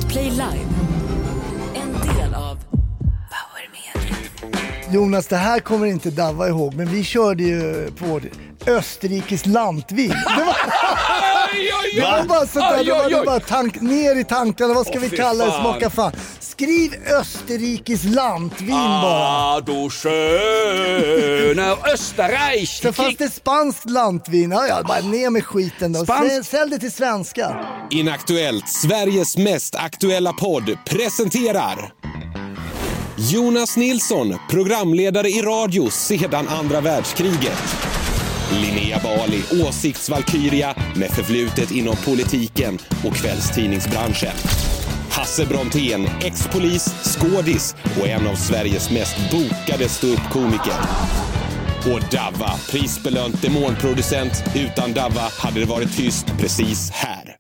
Podplay Live. En del av Power Media. Jonas, det här kommer inte Davva ihåg, men vi körde ju på Österrikes lantvin. Det var bara sånt där, det var bara ner i tankarna, vad ska vi kalla det, smaka fan. Skriv Österrikes lantvin bara. Du sköna Österreich. Så fanns det spanskt lantvin, ja, bara ner med skiten då. Sälj det till svenska. Inaktuellt, Sveriges mest aktuella podd, presenterar Jonas Nilsson, programledare i radio sedan andra världskriget. Linnea Bali, åsiktsvalkyria med förflutet inom politiken och kvällstidningsbranschen. Hasse Brontén, ex-polis, skådis och en av Sveriges mest bokade ståuppkomiker. Och Davva, prisbelönt demonproducent. Utan Davva hade det varit tyst precis här.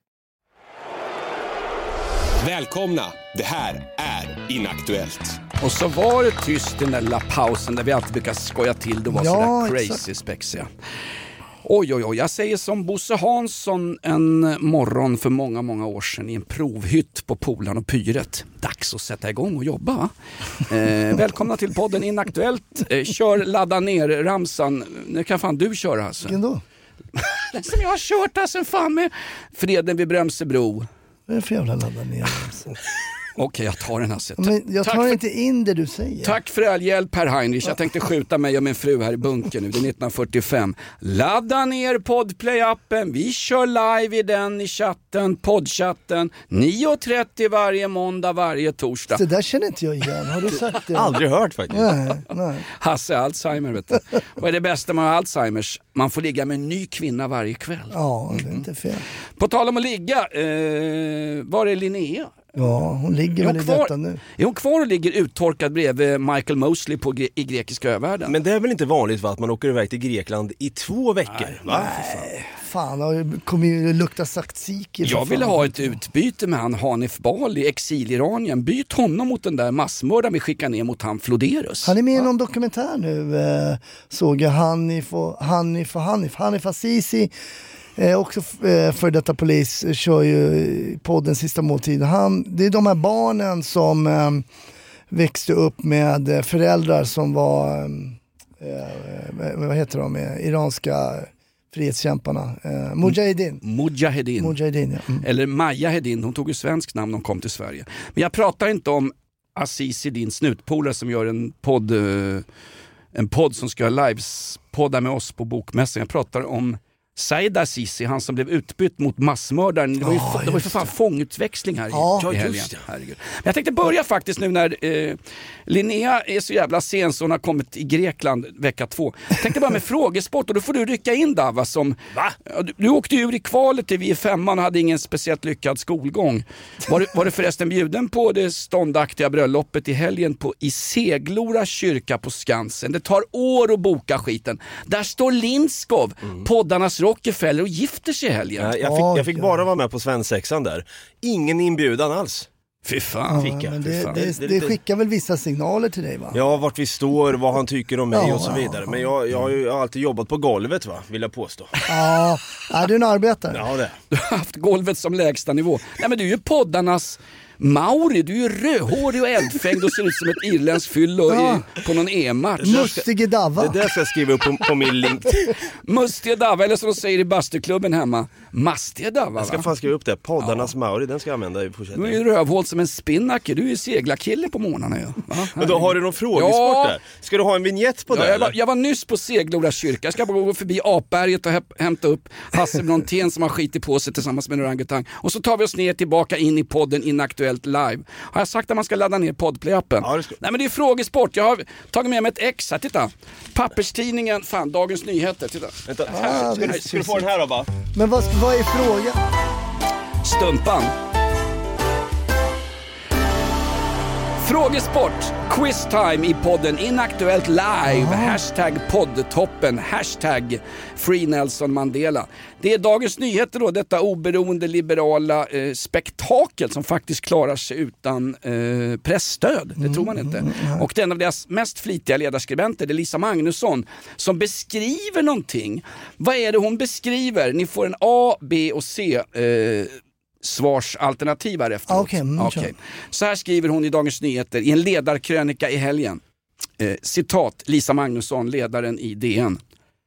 Välkomna, det här är Inaktuellt. Och så var det tyst den där lilla pausen där vi alltid brukar skoja till. Det var sådär crazy spexiga. Oj, jag säger som Bosse Hansson en morgon för många år sedan i en provhytt på Polan och Pyret. Dags att sätta igång och jobba, va? Välkomna till podden Inaktuellt. Kör ladda ner ramsan. Nu kan fan du köra, alltså. Vilken då? Den som jag har kört, alltså, fan med Freden vid Brömsebro. Vad är det för jävla ladda ner ramsan? Okej, jag tar den här. Men jag tar inte in det du säger. Tack för all hjälp, Per Heinrich. Jag tänkte skjuta mig och min fru här i bunken nu. Det är 1945. Ladda ner Podplay-appen. Vi kör live i den i chatten, poddchatten. 9:30 varje måndag, varje torsdag. Det där känner inte jag igen. Har du sagt det? Aldrig hört faktiskt. Nej. Hasse Alzheimer, vet du. Vad är det bästa med Alzheimers? Man får ligga med en ny kvinna varje kväll. Ja, det är inte fel. På tal om att ligga, var är Linnea? Ja, hon ligger väl i detta nu. Är hon kvar och ligger uttorkad bredvid Michael Mosley i grekiska övärlden? Men det är väl inte vanligt, va, att man åker iväg till Grekland i 2 veckor? Nej, fan, det kommer ju lukta tzatziki. Jag ville ha ett utbyte med han Hanif Bali, exil-Iranien. Byt honom mot den där massmördaren vi skickar ner mot han Floderus. Han är med i någon dokumentär nu, såg jag. Hanif Azizi. Också för detta polis kör ju podden Sista måltid. Det är de här barnen som växte upp med föräldrar som var vad heter de, iranska frihetskämparna. Mujahedin, ja. Eller Maja Hedin, hon tog ju svensk namn när hon kom till Sverige. Men jag pratar inte om Azizi, din snutpolare som gör en podd som ska livespodda med oss på bokmässan. Jag pratar om Said Azizi, han som blev utbytt mot massmördaren. Det var ju för fan fångutväxling här i helgen. Men jag tänkte börja faktiskt nu när Linnea är så jävla sen så hon har kommit i Grekland vecka 2. Jag tänkte bara med frågesport och då får du rycka in Davva som... Va? Du åkte ur i kvalet till vi 5 och hade ingen speciellt lyckad skolgång. Var du förresten bjuden på det ståndaktiga bröllopet i helgen i Seglora kyrka på Skansen? Det tar år att boka skiten. Där står Lindskov, poddarnas Rockefeller, och gifter sig i helgen. Jag fick bara vara med på svensexan där. Ingen inbjudan alls. Fy fan. Men det skickar väl vissa signaler till dig, va? Ja, vart vi står, vad han tycker om mig och så vidare. Men jag har ju alltid jobbat på golvet, va, vill jag påstå. Ja, är du en arbetare? Ja, det. Du har haft golvet som lägsta nivå. Nej, men du är ju poddarnas Mauri, du är ju rödhårig och eldfängd och ser ut som ett irländskt fyllo på någon EM-match. Mustige Davva. Det där ska jag skriva upp på min link. Mustige Davva, eller som de säger i bastuklubben hemma. Mastige Davva, jag ska fan skriva upp det. Poddarnas Mauri, den ska jag använda i fortsättningen. Du är ju rövhål som en spinnaker. Du är ju seglarkille på morgnarna. Ja. Men då har du någon frågesport där. Ska du ha en vignett på det? Jag var nyss på Seglora kyrka. Jag ska bara gå förbi Apberget och hämta upp Hasse Brontén som har skitit på sig tillsammans med en orangutang. Och så tar vi oss ner tillbaka in i podden Inaktuellt live. Har jag sagt att man ska ladda ner Podplay-appen? Ja, nej, men det är frågesport. Jag har tagit med mig ett ex här, titta. Papperstidningen, fan, Dagens Nyheter, titta. Vänta, ska du få den här då, va? Men vad är frågan? Stumpan. Frågesport, quiztime i podden Inaktuellt live, hashtag poddtoppen, hashtag Free Nelson Mandela. Det är Dagens Nyheter då, detta oberoende liberala spektakel som faktiskt klarar sig utan pressstöd, det tror man inte. Och den av deras mest flitiga ledarskribenter, det är Lisa Magnusson, som beskriver någonting. Vad är det hon beskriver? Ni får en A, B och C svarsalternativ här efteråt. Okej. Så här skriver hon i Dagens Nyheter i en ledarkrönika i helgen. Citat Lisa Magnusson, ledaren i DN.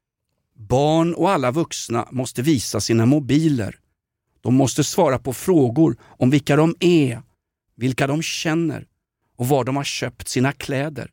Barn och alla vuxna måste visa sina mobiler. De måste svara på frågor om vilka de är, vilka de känner och var de har köpt sina kläder.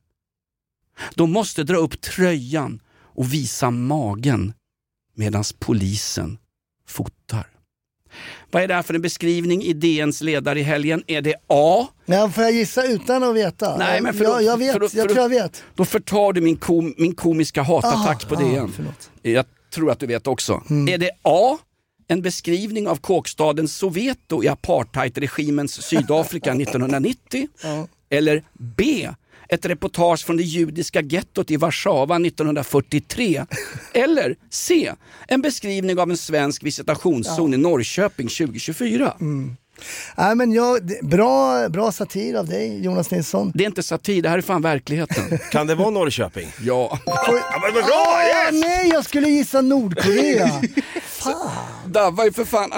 De måste dra upp tröjan och visa magen medan polisen fotar. Vad är det här för en beskrivning i DNs ledare i helgen? Är det A? Nej, får jag gissa utan att veta? Nej, men jag tror jag vet. Då förtar du min komiska hatattack på DN. Förlåt. Jag tror att du vet också. Är det A? En beskrivning av kåkstaden Soweto i apartheidregimens Sydafrika 1990? Eller B? Ett reportage från det judiska gettot i Warszawa 1943. Eller C. En beskrivning av en svensk visitationszon i Norrköping 2024. Nej, men bra satir av dig, Jonas Nilsson. Det är inte satir, det här är fan verkligheten. Kan det vara Norrköping? Ja. Men bra, yes! Nej, jag skulle gissa Nordkorea. Fan. Davva är för fan,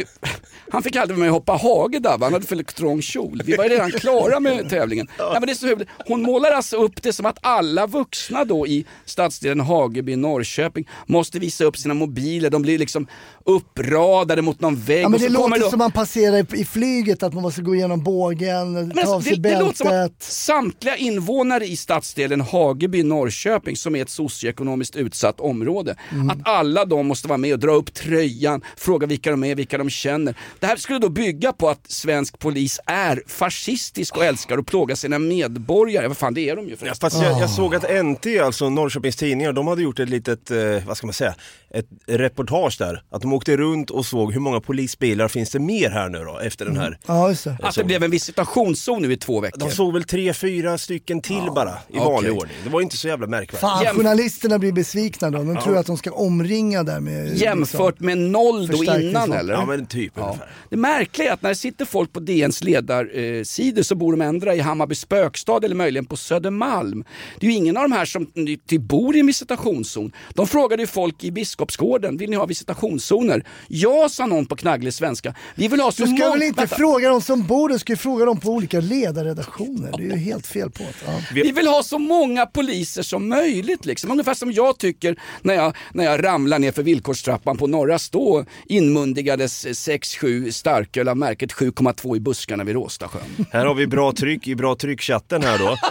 han fick aldrig med mig hoppa hage, Davva. Han hade för trång kjol. Vi var ju redan klara med tävlingen. Nej, men det är så huvud. Hon målar alltså upp det som att alla vuxna då i stadsdelen Hageby, Norrköping måste visa upp sina mobiler. De blir liksom uppradade mot någon vägg. Ja, men och så det låter då... som man passerar i flyget, att man måste gå igenom bågen, ta av sig det låter som att bältet. samtliga invånare i stadsdelen Hageby, Norrköping, som är ett socioekonomiskt utsatt område, att alla de måste vara med och dra upp tröjan, fråga vilka de är, vilka de känner. Det här skulle då bygga på att svensk polis är fascistisk och älskar att plåga sina medborgare. Vad fan, det är de ju förresten. Fast jag såg att NT, alltså Norrköpings tidningar, de hade gjort ett litet, vad ska man säga, ett reportage där. Att de åkte runt och såg hur många polisbilar finns det mer här nu då, efter den här. Ja, just det. Att det blev en visitationszon nu i 2 veckor. De såg väl 3-4 stycken till bara i vanlig ordning. Det var inte så jävla märkvärdigt. Fan, journalisterna blir besvikna då. De tror att de ska omringa där med... Jämfört med 0 då innan, eller? Ja, men typ ungefär. Det märkliga är att när det sitter folk på DNs ledarsidor så bor de ändra i Hammarby spökstad eller möjligen på Södermalm. Det är ju ingen av de här som bor i en visitationszon. De frågade ju folk i Biskopsgården, vill ni ha visitationszoner? Ja, sa någon på knagglig svenska. Vi vill ha så du ska många... väl inte fråga dem som bor, du ska ju fråga dem på olika ledarredaktioner. Det är ju helt fel på det. Ja. Vi vill ha så många poliser som möjligt liksom. Ungefär som jag tycker när jag ramlar ner för villkorstrappan på Norra Stå, inmundigades 6-7 starköl av märket 7,2 i buskarna vid Råstasjön. Här har vi bra tryck i bra tryckchatten här då.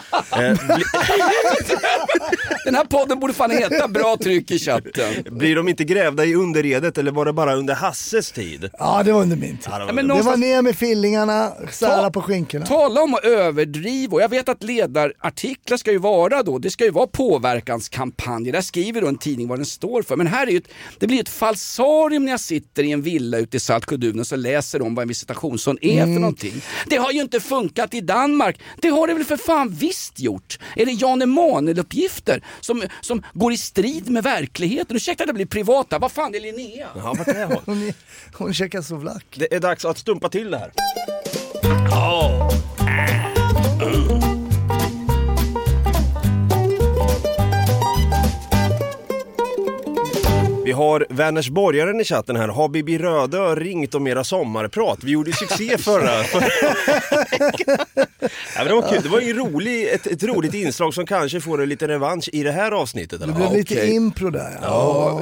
Den här podden borde fan heta Bra tryck i chatten. Blir de inte grävda i underredet eller var det bara under Hasses tid? Ja, det var under min tid. Men Det var ner med fillingarna, sära på skinkorna. Tala om att överdriva. Och jag vet att ledarartiklar ska ju vara då, det ska ju vara påverkanskampanjer. Där skriver då en tidning vad den står för. Men här är ju det blir ett falsarium när jag sitter i en villa ute i Saltsjödun och så läser om vad en visitationszon är för någonting. Det har ju inte funkat i Danmark. Det har det väl för fan visst gjort. Är det Jan Emanuel-uppgifter som går i strid med verkligheten? Ursäkta att det blir privata. Vad fan är Linnea? Ja, vad är hon? Hon käkar så vlack. Det är dags att stumpa till det här. Vi har Vänersborgaren i chatten här. Har Bibi Rödö ringt om era sommarprat? Vi gjorde succé förra. Ja, men det var kul. Det var ju ett roligt inslag som kanske får en liten revansch i det här avsnittet. Eller? Det blev lite impro där. Ja.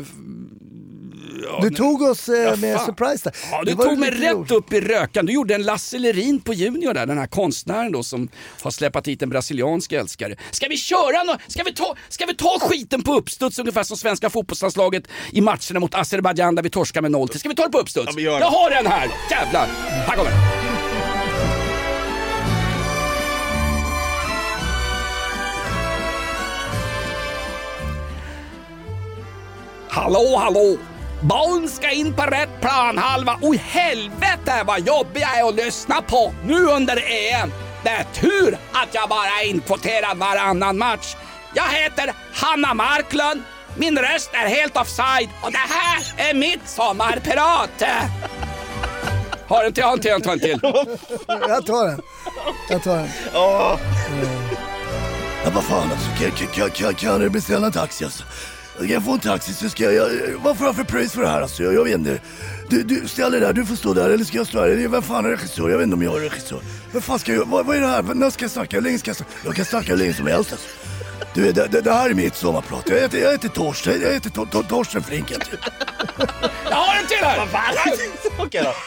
Du tog oss med surprise där. Ja, du tog mig rätt upp i rökan. Du gjorde en Lasse Lerin på Junior där, den här konstnären då som har släppt hit en brasiliansk älskare. Ska vi köra ska vi ta skiten på uppstuds ungefär som svenska fotbollslandslaget i matcherna mot Azerbaijan där vi torskar med 0-0. Ska vi ta det på uppstuds? Ja, jag har den här. Jävlar. Här kommer den. Hallå. Bollen ska in på rätt planhalva. Oj, helvete vad jobbig jag är att lyssna på nu under EM. Det är tur att jag bara är inkvoterad varannan match. Jag heter Hanna Marklund. Min röst är helt offside. Och det här är mitt sommarprat. Har en till. Jag tar den. Oh. Ja, vad fan alltså, kan du beställa en taxi alltså? Kan jag få en taxi så ska jag vad får jag för pris för det här alltså? Jag vet inte. Du ställer där, du får stå där eller ska jag stå där? Vem fan är regissör? Jag vet inte om jag är regissör. Vem fan ska jag, vad är det här? När ska jag snacka? Hur länge ska jag snacka? Jag kan snacka hur länge som helst alltså. Du, det här är mitt sommarprat. Jag heter Torsten. Jag heter Torsten Flinken. Jag har en till här! Okej då.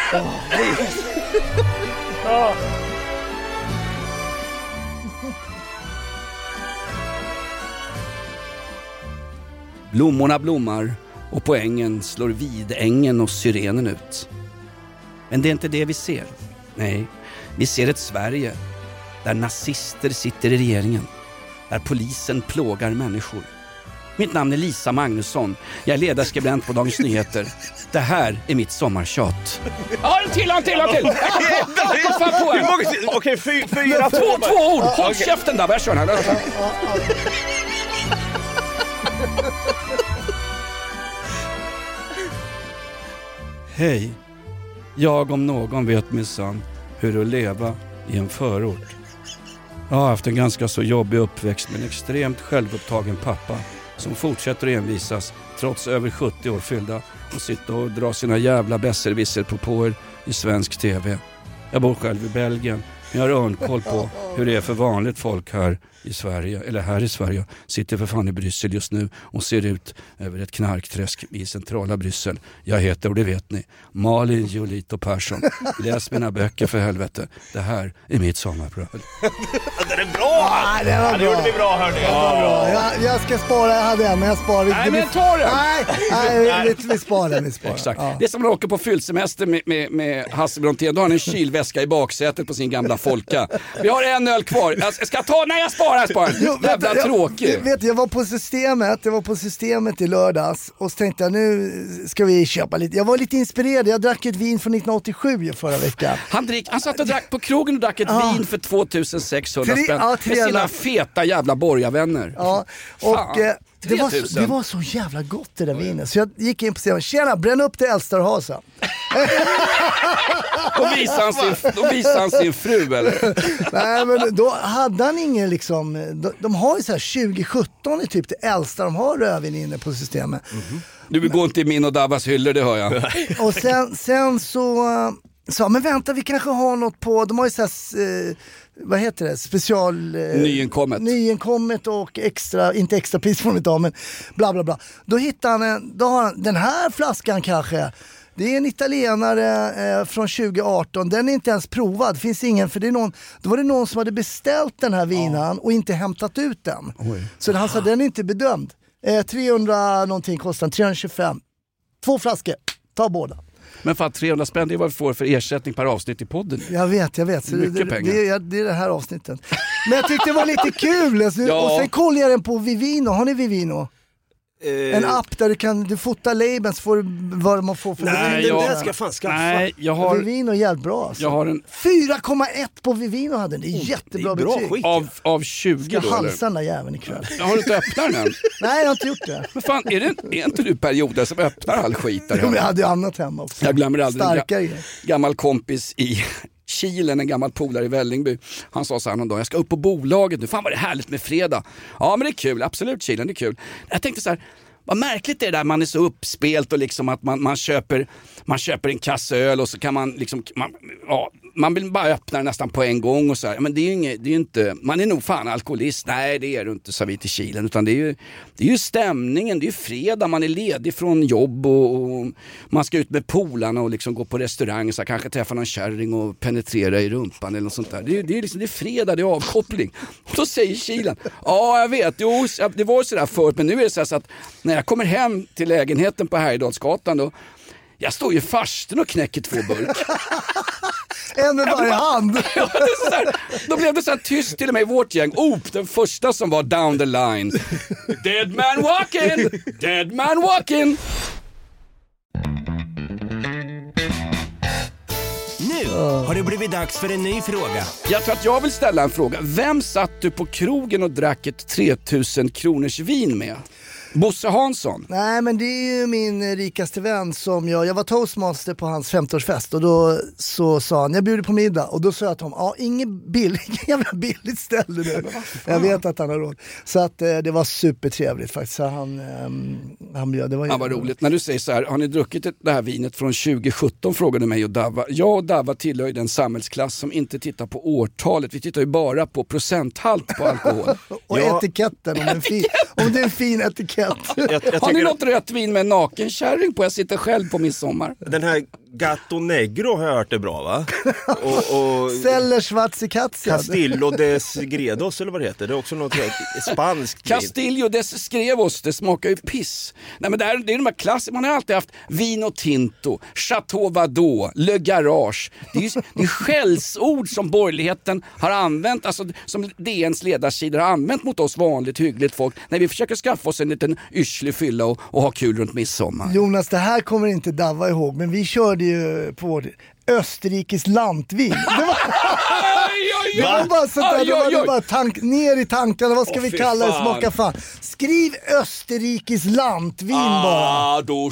Blommorna blommar och på ängen slår vidängen och syrenen ut. Men det är inte det vi ser. Nej, vi ser ett Sverige där nazister sitter i regeringen. Där polisen plågar människor. Mitt namn är Lisa Magnusson. Jag är ledarskribent på Dagens Nyheter. Det här är mitt sommartjat. Ja, en till! Okej, 4. Två ord! Håll käften där, jag kör den här. Hej. Jag om någon vet minsann hur att leva i en förort. Jag har haft en ganska så jobbig uppväxt med en extremt självupptagen pappa som fortsätter att envisas trots över 70 år fyllda och sitta och dra sina jävla besserwisser på i svensk tv. Jag bor själv i Belgien, men jag har örnkoll på hur det är för vanligt folk här i Sverige, eller här i Sverige. Sitter för fan i Bryssel just nu och ser ut över ett knarkträsk i centrala Bryssel. Jag heter, och det vet ni, Malin Julito Persson. Läs mina böcker för helvete. Det här är mitt sommarprat. Det är bra! Ja, det var bra. Det gjorde vi bra, hörni. Jag ska spara, jag hade en, men jag sparar. Nej, men ta den! Nej, vi sparar. Exakt. Ja. Det är som när man åker på fyllsemester med Hasse Brontén. Då har han en kylväska i baksätet på sin gamla Folka. Vi har en öl kvar. Jag ska ta, nej jag sparar. Jävla tråkig. Jag var på systemet i lördags och så tänkte jag, nu ska vi köpa lite. Jag var lite inspirerad. Jag drack ett vin från 1987 förra veckan. Han satt och drack på krogen och drack ett vin för 2600 spänn med sina feta jävla borgarvänner. Ja, och det var så jävla gott det där vinet. Så jag gick in på scenen. Tjena, bränn upp det äldsta du har, så. Då visade han sin fru, eller? Nej, men då hade han ingen liksom. De har ju så här 2017 är typ det äldsta de har rödvin inne på systemet. Du går inte i min och Davas hyllor, det hör jag. Och sen så men vänta, vi kanske har något på. De har ju så här, vad heter det? Special nyinkommet och extra, inte extra pris från idag, men bla bla bla. Då hittar han den här flaskan kanske. Det är en italienare från 2018. Den är inte ens provad. Finns ingen, för då var det någon som hade beställt den här vinan och inte hämtat ut den. Oj. Så han sa, den är inte bedömd. 300 någonting kostar 325. 2 flaskor. Ta båda. Men fan, 300 spänn, det är vad vi får för ersättning per avsnitt i podden. Jag vet. Så mycket pengar. Det är det här avsnittet. Men jag tyckte det var lite kul. Alltså. Ja. Och sen kollade jag den på Vivino. Har ni Vivino? En app där du fotar labels för vad man får för. Nej, jag ska fan skaffa. Nej, jag har Vivino är jävelt bra alltså. Jag har en 4,1 på Vivino hade den. Det är jättebra betyg. Skit. Av 20 ska då. Ska halsa den där jäveln ikväll. Jag har inte öppnat den än. Nej, jag har inte gjort det. Men fan, är inte du perioder som öppnar all skit där? Jo, jag hade ju annat hemma också. Jag glömmer aldrig starkare gammal kompis i Kilen, en gammal polare i Vällingby. Han sa så här någon dag, jag ska upp på bolaget nu. Fan vad det är härligt med fredag. Ja, men det är kul. Absolut, Kilen, det är kul. Jag tänkte så här, vad märkligt det är där man är så uppspelt och liksom att man köper en kasse öl och så kan man liksom man vill bara öppna den nästan på en gång och så här. Men det är ju inte, man är nog fan alkoholist. Nej, det är du inte, sa vi till Kilen, utan det är ju stämningen, det är ju fredag, man är ledig från jobb och man ska ut med polarna och liksom gå på restaurang, så här, kanske träffa någon kärring och penetrera i rumpan eller något sånt där. Det är fredag, det är avkoppling. Och då säger Kilen, ja jag vet, jo, det var ju sådär förut, men nu är det så att när jag kommer hem till lägenheten på Härjedalsgatan då, jag står ju farsten och knäcker 2 burk. En med varje hand. Ja, då blev det så här tyst till och med i vårt gäng. Den första som var down the line. Dead man walking! Dead man walking! Nu har det blivit dags för en ny fråga. Jag tror att jag vill ställa en fråga. Vem satt du på krogen och drack ett 3000 kronors vin med? Bosse Hansson? Nej, men det är ju min rikaste vän som jag var toastmaster på hans 50-årsfest och då så sa han, jag bjuder på middag och då sa jag till honom, inget jävla billigt ställe nu. Jag vet att han har råd. Så att det var supertrevligt faktiskt. Så han bjöd, det var vad roligt. När du säger så här, har ni druckit det här vinet från 2017, frågade mig och Davva. Jag och Davva tillhör ju den samhällsklass som inte tittar på årtalet. Vi tittar ju bara på procenthalt på alkohol. Och etiketten, om det är en fin etikett. Har ni något rött vin med en nakenkärring på? Jag sitter själv på midsommar. Den här Gatto Negro har jag hört är bra, va? och Celler Schwarzikatsia. Castillo des Gredos, eller vad det heter. Det är också något spanskt. Castillo des Skrevos, det smakar ju piss. Nej, men det är de här klassiska. Man har alltid haft Vino Tinto, Chateau Vadot, Le Garage. Det är skällsord som borgerligheten har använt, alltså som DNs ledarsidor har använt mot oss vanligt hyggligt folk när vi försöker skaffa oss en liten yrslig fylla och ha kul runt midsommar. Jonas, det här kommer inte Davva ihåg, men vi körde ju på Österrikes lantvin. Det var bara sånt där, det var bara ner i tankarna, vad ska vi kalla det, smaka fan. Skriv Österrikes lantvin bara. Du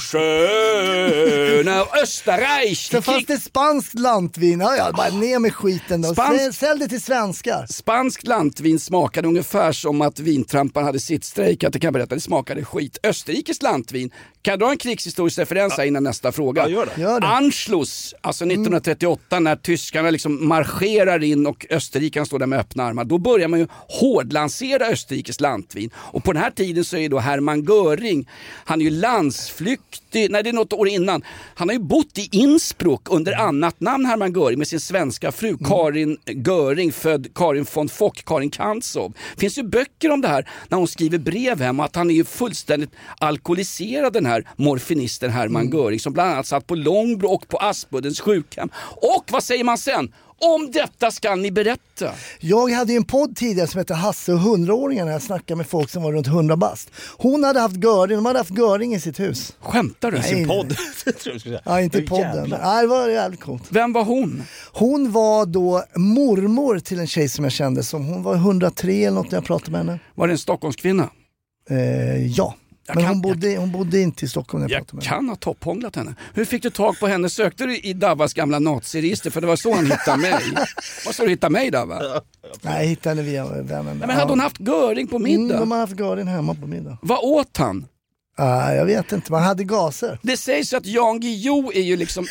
sköna Österreich. Så fanns det spanskt lantvin, bara ner med skiten då. Sälj det till svenskar. Spanskt lantvin smakade ungefär som att vintrampan hade sitt strejkat, det kan jag berätta, det smakade skit. Österrikes lantvin, kan jag dra en krigshistorisk referens här innan nästa fråga? Gör det. Anschluss, alltså 1938 när tyskarna liksom marscherar in och österrikarna står där med öppna armar, då börjar man ju hårdlansera Österrikes lantvin. Och på den här tiden så är då Hermann Göring, han är ju landsflyktig, nej det är något år innan, han har ju bott i Innsbruck under annat namn, Hermann Göring, med sin svenska fru Karin Göring, född Karin von Fock, Karin Kantzow. Finns ju böcker om det här när hon skriver brev hem, att han är ju fullständigt alkoholiserad, den här morfinisten Hermann Göring, som bland annat satt på Långbro och på Aspuddens sjukhem. Och vad säger man sen? Om detta ska ni berätta. Jag hade ju en podd tidigare som heter Hasse och 100-åringarna. Jag snackade med folk som var runt 100 bast. Hon hade haft Göring, de hade haft Göring i sitt hus. Skämtar du? I sin podd. Ja, inte i podden. Nej, det var jävligt coolt. Vem var hon? Hon var då mormor till en tjej som jag kände som, hon var 103 eller något när jag pratade med henne. Var det en Stockholmskvinna? Ja. Men hon bodde inte i Stockholm när jag pratade med henne. Jag kan ha topphånglat henne. Hur fick du tag på henne? Sökte du i Davas gamla naziregister? För det var så han hittade mig. Vad så du hittade mig, Dava? Nej, jag hittade henne via vännen. Men hade hon haft Göring på middag? De hade haft Göring hemma på middag. Vad åt han? Jag vet inte, man hade gaser. Det sägs att Jan Guillou är ju liksom...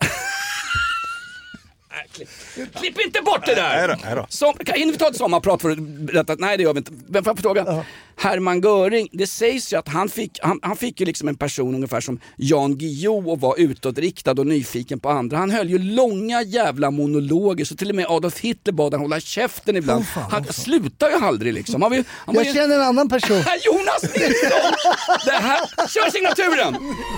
Klipp inte bort det där! Hinner vi ta ett sommarprat för att berätta? Nej, det gör vi inte. Vem får jag fråga? Hermann Göring, det sägs ju att han fick ju liksom en person ungefär som Jan Guillou och var utåtriktad och nyfiken på andra. Han höll ju långa jävla monologer, så till och med Adolf Hitler bad han hålla käften ibland. Han slutar ju aldrig liksom. Jag känner en annan person. Jonas Nilsson! Det här, kör signaturen!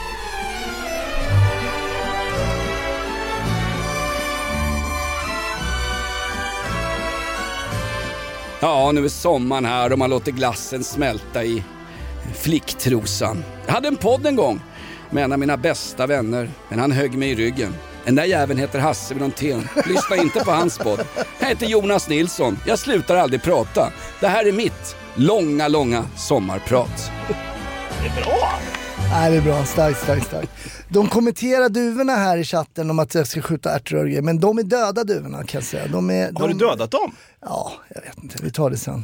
Ja, nu är sommaren här och man låter glassen smälta i flicktrosan. Jag hade en podd en gång med en av mina bästa vänner, men han högg mig i ryggen. Den där jäveln heter Hasse Brontén. Lyssna inte på hans podd. Jag heter Jonas Nilsson. Jag slutar aldrig prata. Det här är mitt långa sommarprat. Det är bra! Nej, det är bra. Starkt. De kommenterar duvorna här i chatten om att jag ska skjuta ärtrörger, men de är döda duvorna kan jag säga. Har du dödat dem? Ja, jag vet inte. Vi tar det sen.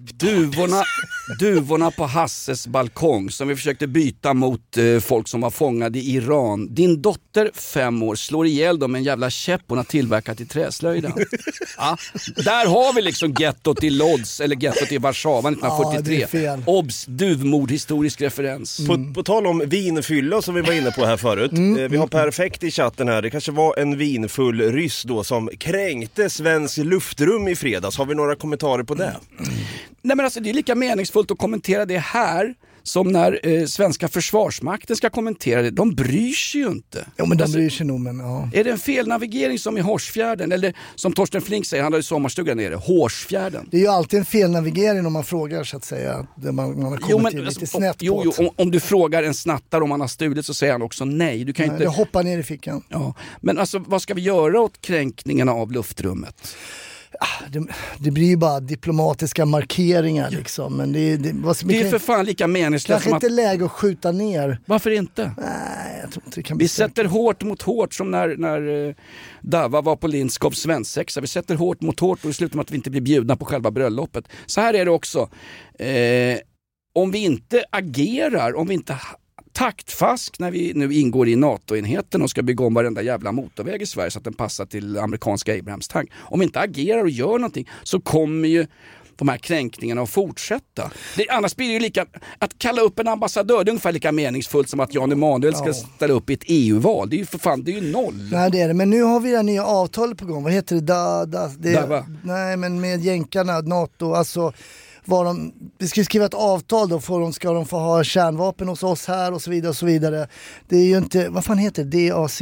Duvorna på Hasses balkong som vi försökte byta mot folk som var fångade i Iran. Din dotter 5 år slår ihjäl dem med en jävla käpp hon har tillverkat i träslöjden. Ja, där har vi liksom gettot i Lodz eller gettot i Warszawa 1943. Ja, Obs, duvmordhistorisk referens. På tal om vinfylla som vi var inne på här förut. Vi har Perfekt i chatten här. Det kanske var en vinfull ryss då som kränkte svensk luftrum i fredags. Har vi några kommentarer på det? Nej, men alltså det är lika meningsfullt att kommentera det här som när svenska försvarsmakten ska kommentera det. De bryr sig ju inte. Ja, men de bryr sig nog, men ja. Är det en felnavigering som i Horsfjärden? Eller som Torsten Flink säger, han har ju sommarstugan nere, Horsfjärden. Det är ju alltid en felnavigering om man frågar så att säga. Man har kommit till lite snett på. Om du frågar en snattare om han har stulit så säger han också nej. Du kan inte... Det hoppar ner i fickan. Ja, men alltså vad ska vi göra åt kränkningarna av luftrummet? det blir ju bara diplomatiska markeringar liksom. Men det är för fan lika meningslöst som att... Kanske inte läge att skjuta ner. Varför inte? Nej, jag tror inte det kan bli. Vi sätter hårt mot hårt som när Dava var på Lindskov svensexa. Vi sätter hårt mot hårt och det slutar med att vi inte blir bjudna på själva bröllopet. Så här är det också. Om vi inte agerar, om vi inte taktfast när vi nu ingår i NATO-enheten och ska bygga om varenda jävla motorväg i Sverige så att den passar till amerikanska Abrams-tank. Om vi inte agerar och gör någonting så kommer ju de här kränkningarna att fortsätta. Annars blir det ju lika... Att kalla upp en ambassadör, det är ungefär lika meningsfullt som att Jan Emanuel ska ställa upp i ett EU-val. Det är ju för fan, det är ju noll. Nej, det är det. Men nu har vi det nya avtalet på gång. Vad heter det? Dava. Nej, men med jänkarna, NATO, alltså... vi ska skriva ett avtal då, ska de få ha kärnvapen hos oss här och så vidare och så vidare. Det är ju inte, vad fan heter det? DAC?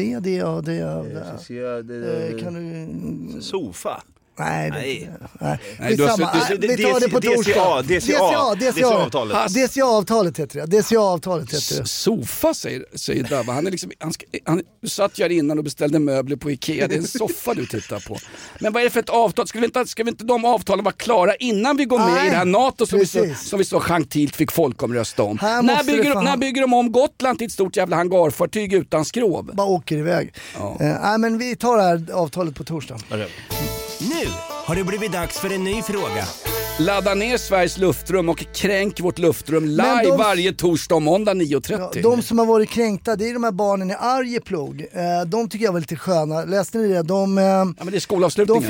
Kan du... Sofa? Nej. Vi tar det på torsdag. DCA-avtalet heter det. DCA-avtalet heter det. Sofa säger Dava. Han är liksom, han satt jag innan och beställde möbler på Ikea. Det är en soffa du tittar på. Men vad är det för ett avtal? Ska vi inte de avtalen vara klara innan vi går med i det här NATO som vi så gentilt fick folkomrösta om? När bygger de om Gotland till ett stort jävla hangarfartyg utan skrov? Bara åker iväg. Ja. Men vi tar det här avtalet på torsdag. Nu har det blivit dags för en ny fråga. Ladda ner Sveriges luftrum och kränk vårt luftrum live varje torsdag och måndag 9.30. Ja, de som har varit kränkta, det är de här barnen i Arjeplog. De tycker jag var lite sköna. Läste ni det? Ja, men det är skolavslutningen.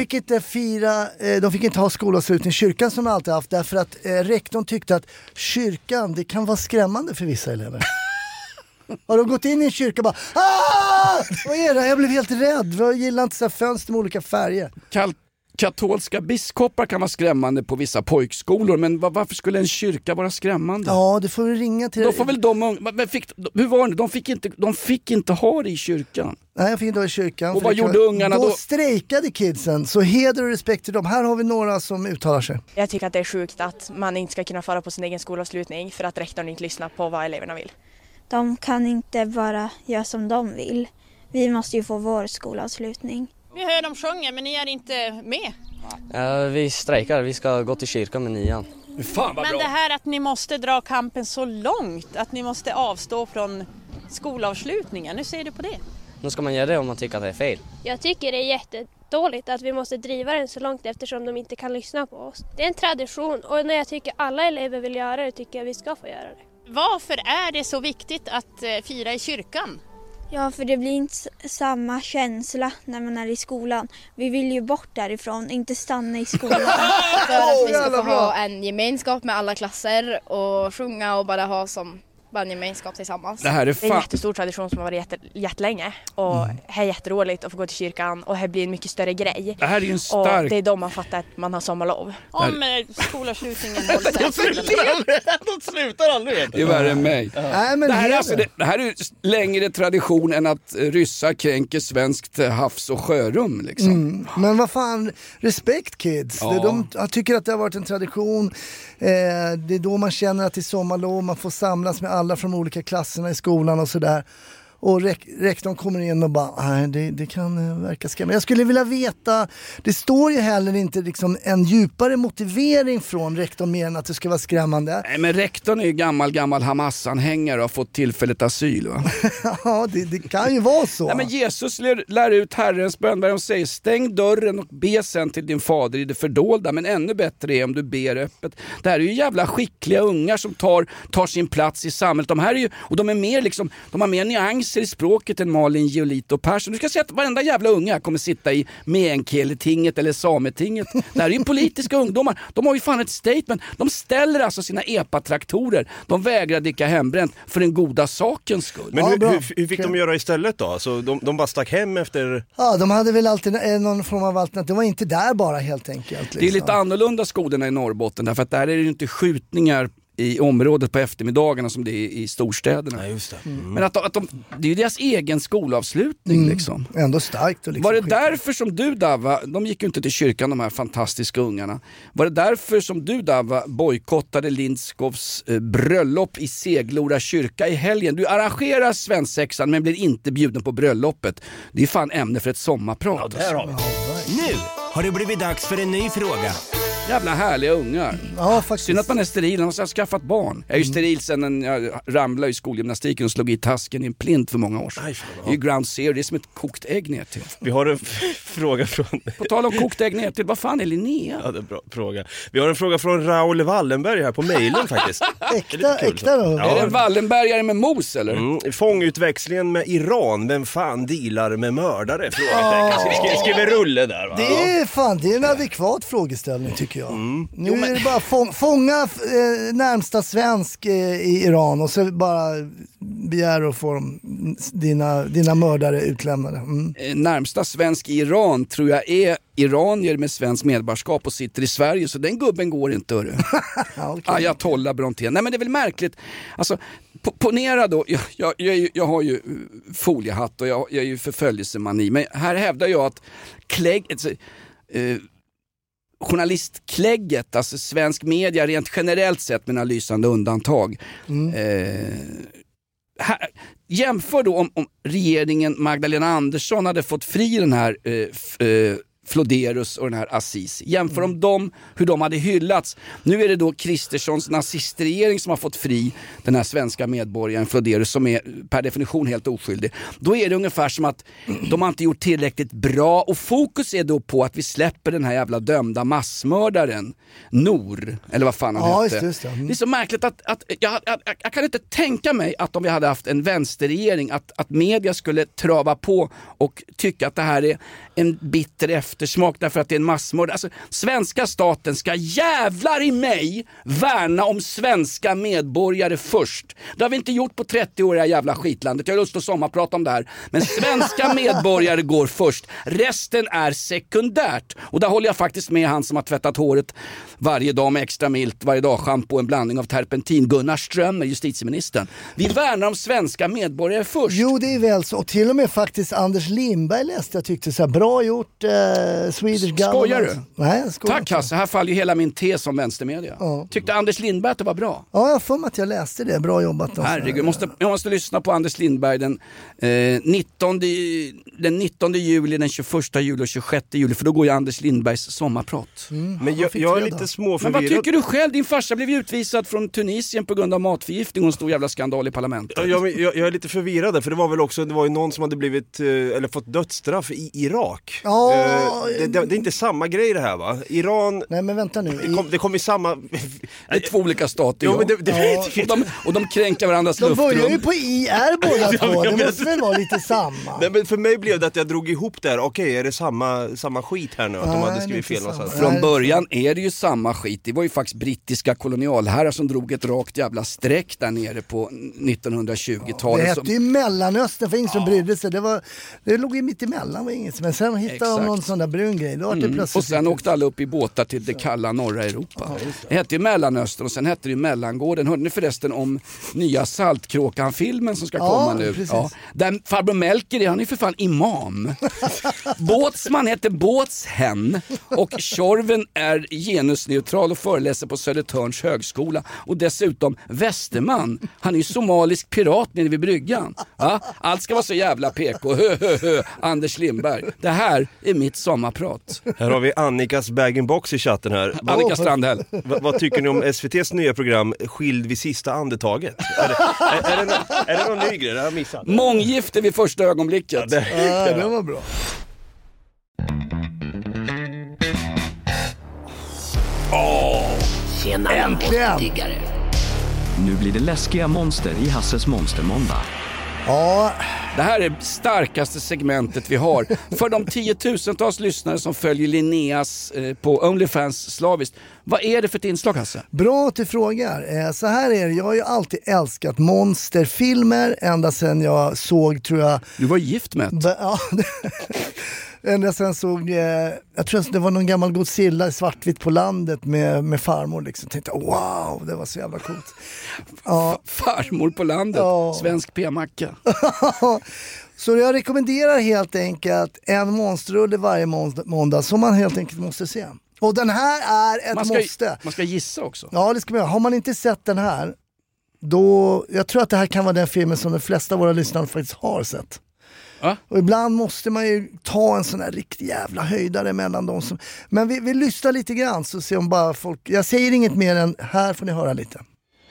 De fick inte ha skolavslutning i kyrkan som de alltid haft, därför att rektorn tyckte att kyrkan, det kan vara skrämmande för vissa elever. Har de gått in i en kyrka och bara vad är det? Jag blev helt rädd. Jag gillar inte så här fönster med olika färger. Katolska biskopar kan vara skrämmande på vissa pojkskolor, men varför skulle en kyrka vara skrämmande? Ja, det får vi ringa till. Då får väl hur var det? De fick inte ha det i kyrkan. Nej, jag fick inte ha det i kyrkan. Och vad gjorde ungarna då? Då strejkade kidsen, så heder och respekt till dem. Här har vi några som uttalar sig. Jag tycker att det är sjukt att man inte ska kunna fara på sin egen skolavslutning för att rektorn inte lyssnar på vad eleverna vill. De kan inte bara göra som de vill. Vi måste ju få vår skolavslutning. Vi hör dem sjunga, men ni är inte med. Vi strejkar, vi ska gå till kyrkan med 9. Fan vad men bra. Det här att ni måste dra kampen så långt, att ni måste avstå från skolavslutningen, hur ser du på det? Nu ska man göra det om man tycker att det är fel. Jag tycker det är jättedåligt att vi måste driva den så långt eftersom de inte kan lyssna på oss. Det är en tradition och när jag tycker alla elever vill göra det tycker jag vi ska få göra det. Varför är det så viktigt att fira i kyrkan? Ja, för det blir inte samma känsla när man är i skolan. Vi vill ju bort därifrån, inte stanna i skolan. För att vi ska få ha en gemenskap med alla klasser och sjunga och bara ha som bara en gemenskap tillsammans. Det här är en jättestor tradition som har varit jättelänge. Och det är jätteroligt att få gå till kyrkan och det blir en mycket större grej. Det här är ju en stark... Och det är då man fattar att man har sommarlov. Om skolavslutningen hålls de slutar aldrig. Det är värre än mig. Det här är längre tradition än att ryssar kränker svenskt havs- och sjörum liksom. Men vad fan, respekt kids. Ja. De tycker att det har varit en tradition. Det är då man känner att det är sommarlov, man får samlas med alla från olika klasserna i skolan och sådär. Och rektorn kommer in och bara, nej det kan verka skrämmande. Jag skulle vilja veta, det står ju heller inte liksom en djupare motivering från rektorn mer än att det ska vara skrämmande. Nej, men rektorn är ju gammal Hamas-anhängare och har fått tillfälligt asyl, va? Ja, det kan ju vara så. Nej, men Jesus lär ut Herrens bön där de säger, stäng dörren och be sen till din fader i det fördolda, men ännu bättre är om du ber öppet. Det här är ju jävla skickliga ungar som tar sin plats i samhället. De här är ju, och de är mer liksom, de har mer nyanser i språket än Malin, Giolito och Persson. Du ska se att varenda jävla unga kommer sitta i Meänkieli-tinget eller Sametinget. Det här är ju politiska ungdomar. De har ju fan ett statement. De ställer alltså sina EPA-traktorer. De vägrar dricka hembränt för den goda sakens skull. Men hur fick de göra istället då? Alltså, de bara stack hem efter... Ja, de hade väl alltid någon form av alternativ. Det var inte där bara helt enkelt. Liksom. Det är lite annorlunda skolorna i Norrbotten därför att där är det ju inte skjutningar i området på eftermiddagarna som det är i storstäderna. Ja, just det. Men att det är ju deras egen skolavslutning liksom. Ändå starkt. Och liksom var det därför som du, Dava, de gick ju inte till kyrkan de här fantastiska ungarna. Var det därför som du, Dava, bojkottade Lindskovs bröllop i Seglora kyrka i helgen? Du arrangerar svensexan men blir inte bjuden på bröllopet. Det är fan ämne för ett sommarprat. Ja, där har vi. Nu har det blivit dags för en ny fråga. Jävla härliga ungar. Ja, faktiskt. Synd att man är steril, man har skaffat barn. Jag är ju steril sen jag ramlade i skolgymnastiken och slog i tasken i en plint för många år sedan. Det är ju ground zero, det är som ett kokt ägg ner till. Vi har en fråga från... På tal om kokt ägg ner till, vad fan är Linnea? Ja, det är bra fråga. Vi har en fråga från Raoul Wallenberg här på mejlen faktiskt. Äkta då? Ja. Är det en Wallenbergare med mos eller? Fångutväxlingen med Iran, vem fan dealar med mördare? Skriver Rulle där, va? Det är en adekvat frågeställning tycker jag. Nu är det bara fånga närmsta svensk i Iran och så bara begär att få dina mördare utlämnade. Närmsta svensk i Iran tror jag är iranier med svensk medborgarskap och sitter i Sverige, så den gubben går inte. Okay. Ayatollah Brontén. Nej, men det är väl märkligt. Alltså, ponera då, jag har ju foliehatt och jag är ju förföljelsemani, men här hävdar jag att journalistklägget, alltså svensk media rent generellt sett med några lysande undantag. Jämför då om regeringen Magdalena Andersson hade fått fri den här Floderus och den här Aziz. Jämför om hur de hade hyllats. Nu är det då Kristerssons nazistregering som har fått fri den här svenska medborgaren Floderus som är per definition helt oskyldig. Då är det ungefär som att de har inte gjort tillräckligt bra, och fokus är då på att vi släpper den här jävla dömda massmördaren Nor, eller vad fan han hette. Just det. Det är så märkligt att jag kan inte tänka mig att om vi hade haft en vänsterregering att media skulle trava på och tycka att det här är en bitter eftersmak därför att det är en massmord. Alltså, svenska staten ska jävlar i mig värna om svenska medborgare först. Det har vi inte gjort på 30 år i det här jävla skitlandet. Jag har lust att sommarprata om det här. Men svenska medborgare går först. Resten är sekundärt. Och där håller jag faktiskt med han som har tvättat håret varje dag med extra milt, varje dag shampoo och en blandning av terpentin. Gunnar Strömmer, justitieministern. Vi värnar om svenska medborgare först. Jo, det är väl så. Och till och med faktiskt Anders Lindberg läste, jag tyckte så här, bra gjort, Swedish Government. Skojar du? Nej, jag skojar. Tack Hasse, här faller ju hela min tes om vänstermedia. Ja. Tyckte Anders Lindberg att det var bra? Ja, jag får mig att jag läste det. Bra jobbat. Herregud, jag måste lyssna på Anders Lindberg den 19 juli, den 21 juli och 26 juli, för då går ju Anders Lindbergs sommarprat. Men jag är lite småförvirrad. Men vad tycker du själv? Din farsa blev utvisad från Tunisien på grund av matförgiftning och en stor jävla skandal i parlamentet. Jag är lite förvirrad, för det var ju någon som hade blivit eller fått dödsstraff i Irak. Det är inte samma grej det här, va? Iran... Nej, men vänta nu. Det kom i samma... Det är två olika stater. Jo, men och de kränker varandras luftrum. De börjar ju på IR båda två. Det måste väl vara lite samma. Nej, men för mig blev det att jag drog ihop där. Okej, är det samma skit här nu? Att de hade skrivit fel någonstans. Från början är det ju samma skit. Det var ju faktiskt brittiska kolonialherrar som drog ett rakt jävla streck där nere på 1920-talet. Det hette ju Mellanöstern, för ingen som brydde sig. Det låg ju mitt emellan, var inget. Men sen hittade de någon sån där brun grej. Då det plötsligt och sen åkte alla upp i båtar till det kalla norra Europa. Det hette ju Mellanöstern och sen hette det ju Mellangården. Hörde ni förresten om nya Saltkråkan-filmen som ska komma nu? Precis. Ja, där farbror Melker han är för fan imam. Båtsman heter Båtshen och Tjorven är genusneutral och föreläser på Södertörns högskola. Och dessutom Västerman, han är ju somalisk pirat nere vid bryggan. Ja? Allt ska vara så jävla PK. Anders Lindberg. Det här är mitt sommarprat. Här har vi Annikas bag-in-box i chatten här. Annika Strandhäll. Vad tycker ni om SVT:s nya program Skild vid sista andetaget? Är det någon ny grej? Det har jag missat. Månggifte vid första ögonblicket. det var bra. Tjena, äntligen! Nu blir det läskiga monster i Hasses Monstermåndag. Ja. Det här är starkaste segmentet vi har. För de 10-tusentals lyssnare som följer Linneas på OnlyFans slaviskt. Vad är det för ett inslag, Hasse? Bra att du frågar. Så här är det. Jag har ju alltid älskat monsterfilmer ända sedan jag såg, tror jag... Du var gift med. Jag sen såg, jag tror att det var någon gammal Godzilla i svartvitt på landet med farmor liksom. Jag tänkte wow, det var så jävla coolt. Ja. Farmor på landet, svensk p-macka. Så jag rekommenderar helt enkelt en monsterrulle varje måndag som man helt enkelt måste se. Och den här är ett måste. Man ska gissa också. Ja, det ska man göra. Har man inte sett den här, då, jag tror att det här kan vara den filmen som de flesta av våra lyssnare faktiskt har sett. Och ibland måste man ju ta en sån här riktig jävla höjdare mellan dem som... Men vi lyssnar lite grann så ser om bara folk... Jag säger inget mer än här får ni höra lite.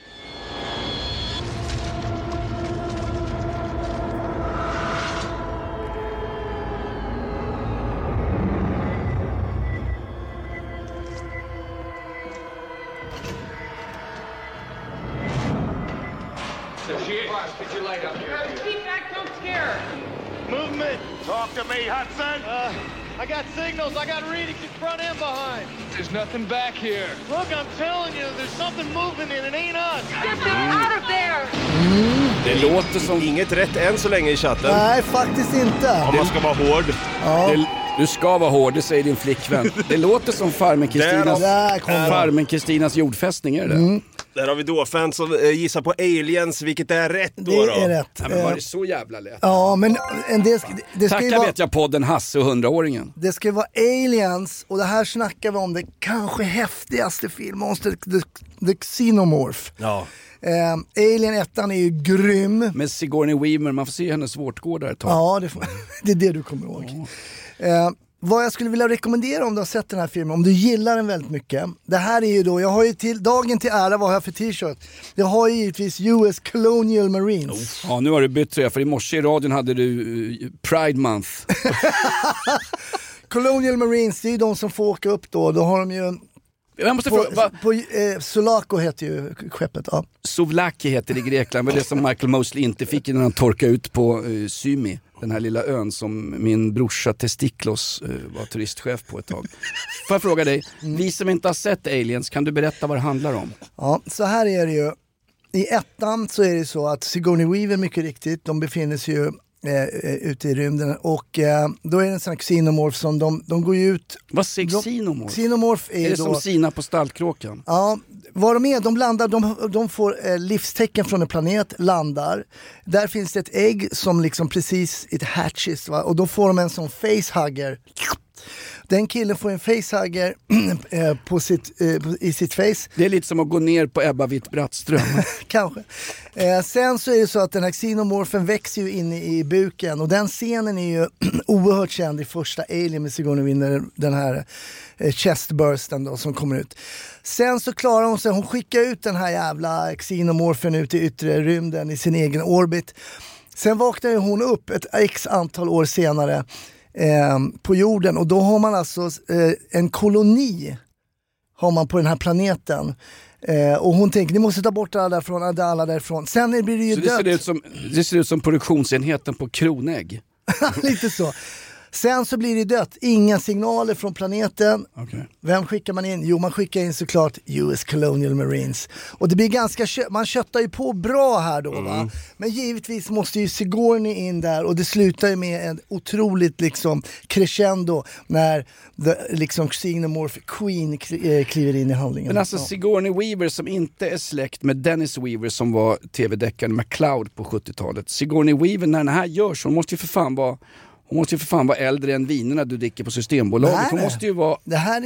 Movement. Talk to me, Hudson. I got signals. I got readings in front and behind. There's nothing back here. Look, I'm telling you, there's something moving and it ain't us. Get them out of there! Det låter som inget rätt än så länge i chatten. Nej, faktiskt inte. Om man ska vara hård. Ja. Du ska vara hård, det säger din flickvän. Det låter som farmen Kristinas jordfästning, är det? Där har vi då fans som gissar på aliens, vilket är rätt då. Det är rätt. Ja, men var det så jävla lätt? Ja, men det ska ju vara... vet jag podden Hasse och 100-åringen. Det ska ju vara aliens, och det här snackar vi om det kanske häftigaste filmmonster, The Xenomorph. Ja. Alien 1 är ju grym. Med Sigourney Weaver, man får se hennes vårtgård där ett tag. Ja, det är det du kommer ihåg. Vad jag skulle vilja rekommendera om du har sett den här filmen, om du gillar den väldigt mycket. Det här är ju då, jag har ju till dagen till ära, vad har jag för t-shirt? Jag har ju givetvis US Colonial Marines. Ja, nu har du bytt tröja, för i morse i radion hade du Pride Month. Colonial Marines, det är ju de som får åka upp då har de ju... Jag måste fråga, Sulaco heter ju skeppet, ja. Souvlaki heter det i Grekland, men det som Michael Mosley inte fick när han torkade ut på Symi, den här lilla ön som min brorsa Testiklos var turistchef på ett tag. Får jag fråga dig, vi som inte har sett Aliens, kan du berätta vad det handlar om? Ja, så här är det ju. I ettan så är det så att Sigourney Weaver, mycket riktigt, de befinner sig ju ute i rymden, och då är det en sån här Xenomorph som de går ut. Vad säger Xenomorph? Xenomorph är det då, som Sina på Staltkråkan? Ja, vad de är, de landar, de får livstecken från en planet, landar. Där finns det ett ägg som liksom precis it hatches, va? Och då får de en sån facehugger. Den killen får en facehugger i sitt face. Det är lite som att gå ner på Ebba Witt-Brattström. Kanske. Sen så är det så att den här Xenomorphen växer ju in i buken, och den scenen är ju oerhört känd i första Alien med Sigourney Weaver, den här chestbursten då som kommer ut. Sen så klarar hon sig, hon skickar ut den här jävla Xenomorphen ut i yttre rymden i sin egen orbit. Sen vaknar ju hon upp ett x antal år senare på jorden, och då har man alltså en koloni har man på den här planeten. Och hon tänker, ni måste ta bort alla därifrån. Sen blir det ju dött. Det ser ut som produktionsenheten på Kronägg. Lite så. Sen så blir det dött. Inga signaler från planeten. Okay. Vem skickar man in? Jo, man skickar in såklart US Colonial Marines. Och det blir ganska... Man köttar ju på bra här då, va? Men givetvis måste ju Sigourney in där. Och det slutar ju med en otroligt liksom crescendo när liksom Xenomorph Queen kliver in i handlingen. Men alltså Sigourney Weaver som inte är släkt med Dennis Weaver som var tv-deckaren McCloud på 70-talet. Sigourney Weaver, när den här görs, hon måste ju för fan vara äldre än vinerna du dricker på Systembolaget. Hon måste ju vara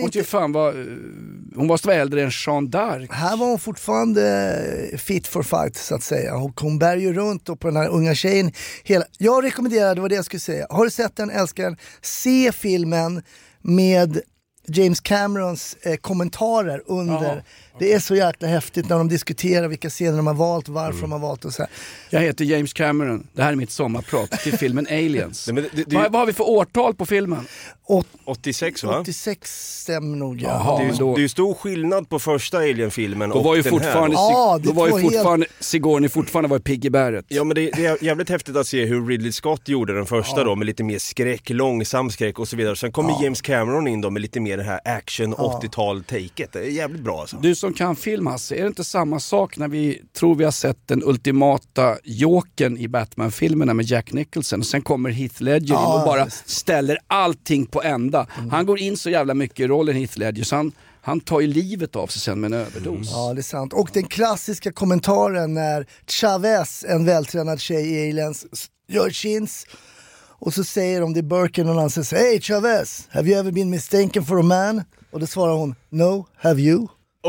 hon måste vara äldre än Jeanne d'Arc. Här var hon fortfarande fit for fight, så att säga. Och hon bär ju runt och på den här unga tjejen. Jag rekommenderar, det var det jag skulle säga. Har du sett den, älskar den? Se filmen med James Camerons kommentarer under. Ja. Det är så jäkla häftigt när de diskuterar vilka scener de har valt, varför de har valt och så här. Jag heter James Cameron. Det här är mitt sommarprat till filmen Aliens. Vad har vi för årtal på filmen? 86, va? 86 stämmer nog. Det är ju stor skillnad på första Alien-filmen och var ju den fortfarande här. Då var ju fortfarande Sigourney fortfarande var pigg i bäret. Ja, men det är jävligt häftigt att se hur Ridley Scott gjorde den första då med lite mer skräck, långsam skräck och så vidare. Sen kommer James Cameron in då med lite mer mer det här action 80-tal-taket. Det är jävligt bra alltså. Du som kan film, Hasse, är det inte samma sak när vi tror vi har sett den ultimata Jokern i Batman-filmerna med Jack Nicholson och sen kommer Heath Ledger in och bara ställer allting på ända. Han går in så jävla mycket i rollen Heath Ledger så han tar ju livet av sig sen med en överdos. Ja, det är sant. Och den klassiska kommentaren när Chavez, en vältränad tjej i Aliens, gör chins. Och så säger de det Birkin och han säger "Hey Chavez, have you ever been mistaken for a man?" Och då svarar hon "No, have you?"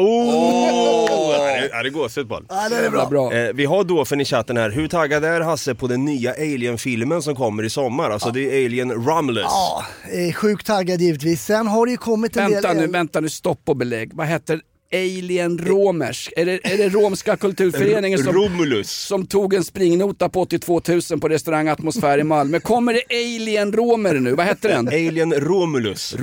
Det går sötboll. Ja, det är bra. Vi har Dofen i chatten här. Hur taggad är Hasse på den nya Alien-filmen som kommer i sommar? Alltså det är Alien Romulus. Ja, sjukt taggad givetvis. Sen har det ju kommit en del... Vänta nu, stopp och belägg. Vad heter Alien Romers? Är det romska kulturföreningen som tog en springnota på 82 000 på restaurang Atmosfär i Malmö? Kommer det Alien Romer nu? Vad heter den? Alien Romulus.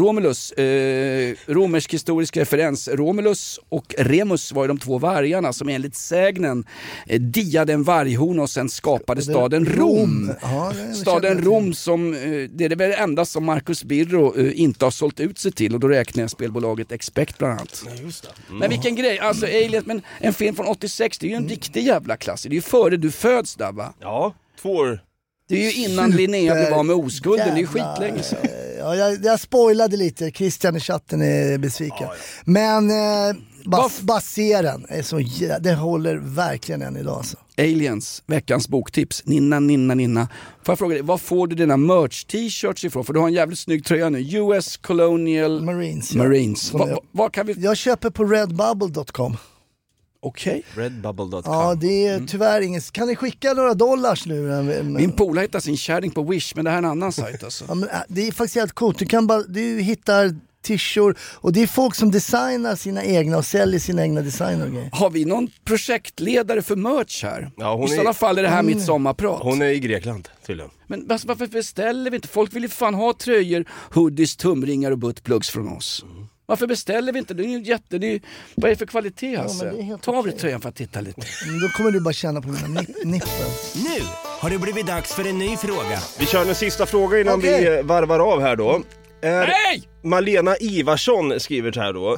Romersk historisk referens. Romulus och Remus var ju de två vargarna som enligt sägnen diade en varghon och sen skapade staden Rom. Ja, staden Rom som det är det väl enda som Marcus Birro inte har sålt ut sig till och då räknar jag spelbolaget Expect bland annat. Ja, just det. Men vilken grej, alltså Alien, men en film från 86, det är ju en riktig jävla klass. Det är ju före du föds där, va? Ja, 2 år. Det är ju innan Linnea blev av med oskulden, det är ju skitlänge sedan. Ja, jag spoilade lite, Christian i chatten är besviken. Ja. Men bara se den, det håller verkligen än idag alltså. Aliens, veckans boktips. Nina. Får jag fråga dig, var får du dina merch-t-shirts ifrån? För du har en jävligt snygg tröja nu. US Colonial Marines. Vad kan vi... Jag köper på redbubble.com. Okej. Redbubble.com. Ja, det är tyvärr inget. Kan ni skicka några dollars nu? Min polare hittar sin kärring på Wish, men det här är en annan sajt alltså. Ja, men det är faktiskt helt coolt. Du hittar t-shirt och det är folk som designar sina egna och säljer sina egna designer och grejer. Har vi någon projektledare för merch här? Ja, i sådana fall är det här mitt sommarprat. Hon är i Grekland tydligen. Men varför beställer vi inte? Folk vill ju fan ha tröjor, hoodies, tumringar och buttplugs från oss. Varför beställer vi inte? Det är ju vad är det för kvalitet alltså? Ta av dig tröjan för att titta lite. Då kommer du bara känna på mina nippel. Nu har det blivit dags för en ny fråga. Vi kör en sista fråga innan vi varvar av här då. Nej! Malena Ivarsson skriver så här då.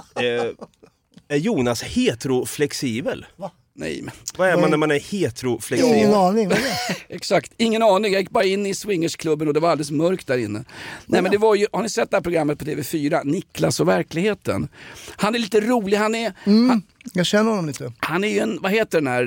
Är Jonas heteroflexibel? Va? Nej, men... Vad är man när man är heteroflexibel? Ingen aning, vad är det? Exakt, ingen aning. Jag gick bara in i swingersklubben och det var alldeles mörkt där inne. Nej, men det var ju, har ni sett det här programmet på TV4? Niklas och verkligheten. Han är lite rolig, han är... Jag känner honom lite. Han är ju en, vad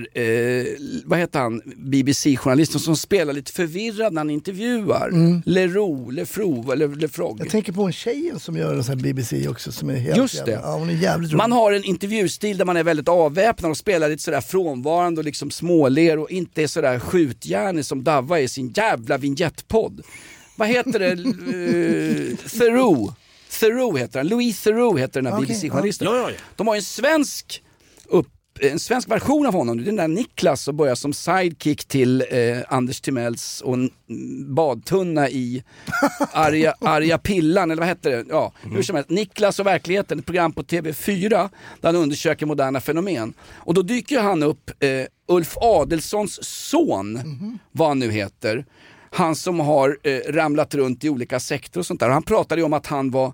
heter han, BBC-journalisten som spelar lite förvirrad när han intervjuar. Lefro eller Lefrog. Jag tänker på en tjej som gör en sån här BBC också som är helt just det. Ja, hon är jävligt rolig. Man har en intervjustil där man är väldigt avväpnad och spelar lite sådär frånvarande och liksom småler och inte är sådär skjutjärnig som Davva är i sin jävla vignettpodd. Vad heter det? Theroux heter han. Louis Theroux heter den här BBC-journalisten. Ja. De har en svensk version av honom. Den där Niklas som börjar som sidekick till Anders Timells och en badtunna i Arja Pillan, eller vad heter det? Ja, hur som helst. Niklas och verkligheten, ett program på TV4 där han undersöker moderna fenomen. Och då dyker han upp Ulf Adelssons son, vad han nu heter. Han som har ramlat runt i olika sektor och sånt där. Han pratade ju om att han var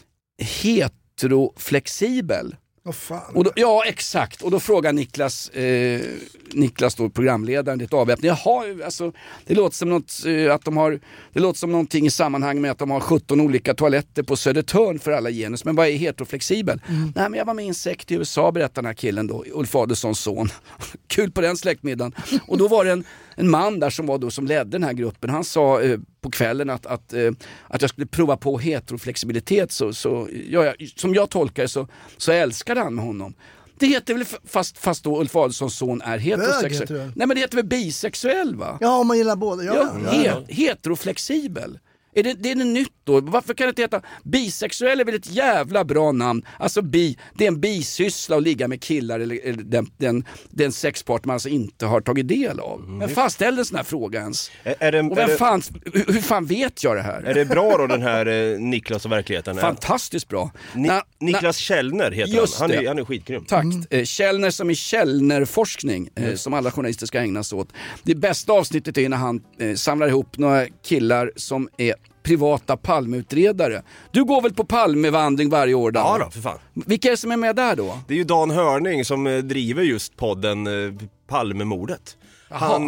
heteroflexibel. Och då, ja, exakt. Och då frågar Niklas då, programledaren, det är ett avväpning. Jaha, alltså, det låter som något, det låter som någonting i sammanhang med att de har 17 olika toaletter på Södertörn för alla genus. Men vad är heteroflexibel? Nej, men jag var med i en sekt i USA, berättar den här killen då, Ulf Adelssons son. Kul på den släktmiddagen. Och då var det en man där som ledde den här gruppen. Han sa på kvällen att jag skulle prova på heteroflexibilitet, så som jag tolkar så älskade han med honom. Det heter väl fast då Ulf Adelssons son är heterosexuell. Nej, men det heter väl bisexuell, va? Ja, om man gillar båda. Ja. Heteroflexibel. Det är nytt då. Varför kan det inte heta bisexuell? Är väl ett jävla bra namn. Alltså det är en bisyssla att ligga med killar eller den sexpart man alltså inte har tagit del av. Men fastställde en sån här fråga ens. Hur fan vet jag det här? Är det bra då den här Niklas och verkligheten? Fantastiskt bra. Niklas Källner heter han. Han är skitgrym. Tack. Källner som i Källnerforskning som alla journalister ska ägna sig åt. Det bästa avsnittet är när han samlar ihop några killar som är privata Palmeutredare. Du går väl på Palmevandring varje år då? Ja då, för fan. Vilka är det som är med där då? Det är ju Dan Hörning som driver just podden Palmemordet. Han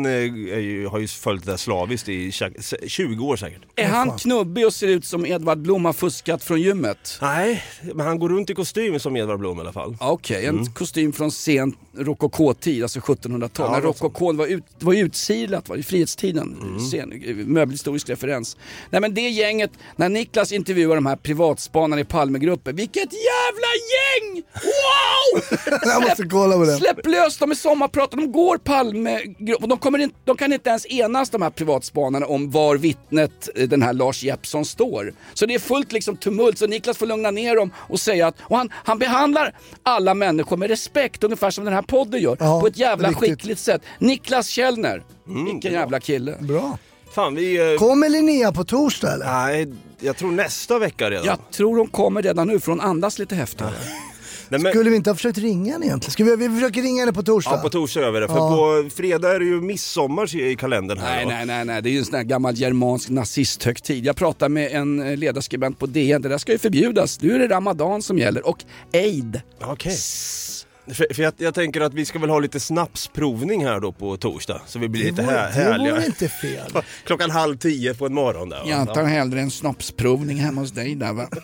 har ju följt det där slaviskt i 20 år säkert. Är han knubbig och ser ut som Edvard Blom har fuskat från gymmet? Nej, men han går runt i kostym som Edvard Blom i alla fall. Okej, en kostym från sen rokokotid, alltså 1700-tal. När rokokon var utsilat i frihetstiden. Möbelhistorisk referens. Nej, men det gänget, när Niklas intervjuar de här privatspanarna i Palmegruppen, vilket jävla gäng! Wow! Jag måste kolla på det. Släpp lös dem i sommarpraten, de går Palme. De kan inte ens enas, de här privatspanarna, om var vittnet, den här Lars Jeppsson, står. Så det är fullt liksom tumult, så Niklas får lugna ner dem och säga att han behandlar alla människor med respekt, ungefär som den här podden gör, på ett jävla skickligt sätt. Niklas Källner, vilken jävla kille. Bra. Fan, kommer Linnea på torsdag eller? Nej, jag tror nästa vecka redan. Jag tror de kommer redan nu, för hon andas lite häftigare. Nej, men... Skulle vi inte ha försökt ringa henne egentligen? Vi försöker ringa henne på torsdag? Ja, på torsdag över det. För på fredag är det ju midsommar i kalendern här. Nej. Det är ju en sån här gammal germansk nazisthögtid. Jag pratar med en ledarskribent på DN. Det där ska ju förbjudas. Nu är det Ramadan som gäller. Och Eid. Okej. För jag tänker att vi ska väl ha lite snapsprovning här då på torsdag. Så vi blir lite härliga. Det vore inte fel. 9:30 på en morgon där. Jag tar hellre en snapsprovning hemma hos dig där, va?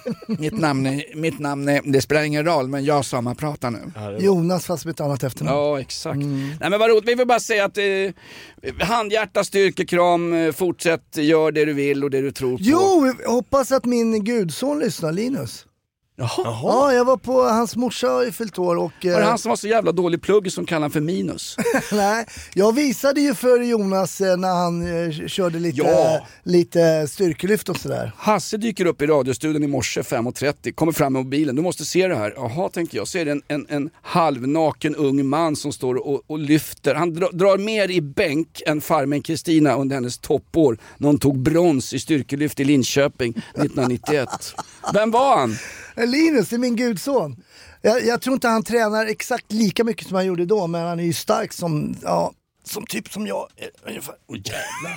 Mitt namn är, det spelar ingen roll, men jag samma pratar nu. Jonas fast med ett annat efternamn. Ja, exakt. Nej, men vad roligt. Vi vill bara säga att handhjärta, styrkekram, fortsätt, gör det du vill och det du tror på. Jo, jag hoppas att min gudson lyssnar, Linus. Jaha. Ja, jag var på hans morsa i fyllt år och... Var det han som var så jävla dålig plugg som kallar han för Minus? Nej, jag visade ju för Jonas när han körde lite styrkelyft och sådär. Hasse dyker upp i radiostudion i morse 5:30, kommer fram med mobilen. Du måste se det här. Jaha, tänkte jag. Så är det en halvnaken ung man som står och lyfter. Han drar mer i bänk än farmen Kristina under hennes toppår. När hon tog brons i styrkelyft i Linköping 1991. Vem var han? Linus, det är min gudson. Jag tror inte han tränar exakt lika mycket som han gjorde då, men han är ju stark som typ som jag ungefär. Jävlar.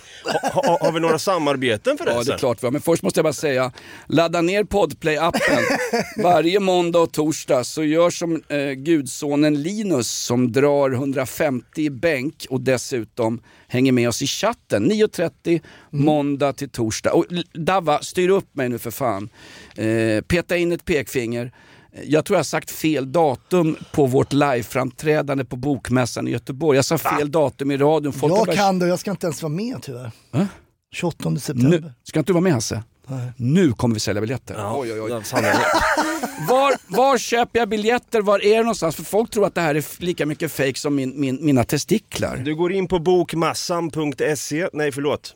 Har vi några samarbeten för det? Ja, det är klart vi har. Men först måste jag bara säga, ladda ner Podplay-appen. Varje måndag och torsdag så gör som gudsonen Linus som drar 150 i bänk och dessutom hänger med oss i chatten 9:30 måndag till torsdag. Och Dava, styr upp mig nu för fan. Peta in ett pekfinger. Jag tror jag har sagt fel datum på vårt live-framträdande på Bokmässan i Göteborg. Jag sa fel datum i radion. Jag ska inte ens vara med tyvärr. 28 september. Ska inte du vara med, Hasse? Nej. Nu kommer vi sälja biljetter. Ja. Oj. Var köper jag biljetter? Var är det någonstans? För folk tror att det här är lika mycket fake som mina testiklar. Du går in på bokmassan.se. Nej, förlåt.